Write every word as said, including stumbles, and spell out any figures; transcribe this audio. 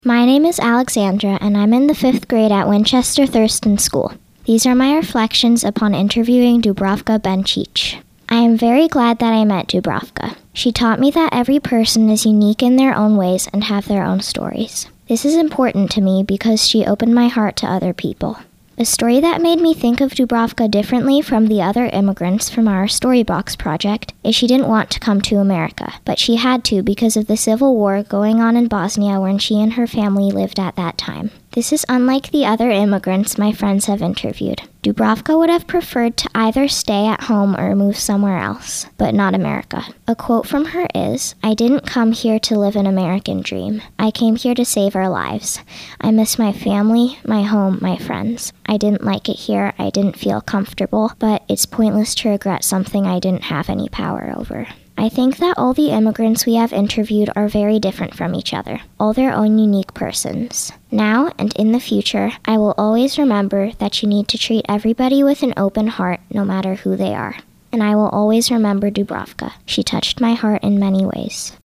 My name is Alexandra, and I'm in the fifth grade at Winchester Thurston School. These are my reflections upon interviewing Dubravka Benčić. I am very glad that I met Dubravka. She taught me that every person is unique in their own ways and have their own stories. This is important to me because she opened my heart to other people. A story that made me think of Dubravka differently from the other immigrants from our Storybox project is she didn't want to come to America, but she had to because of the civil war going on in Bosnia when she and her family lived at that time. This is unlike the other immigrants my friends have interviewed. Dubravka would have preferred to either stay at home or move somewhere else, but not America. A quote from her is, "I didn't come here to live an American dream. I came here to save our lives. I miss my family, my home, my friends. I didn't like it here, I didn't feel comfortable, but it's pointless to regret something I didn't have any power over." I think that all the immigrants we have interviewed are very different from each other, all their own unique persons. Now and in the future, I will always remember that you need to treat everybody with an open heart, no matter who they are. And I will always remember Dubravka. She touched my heart in many ways.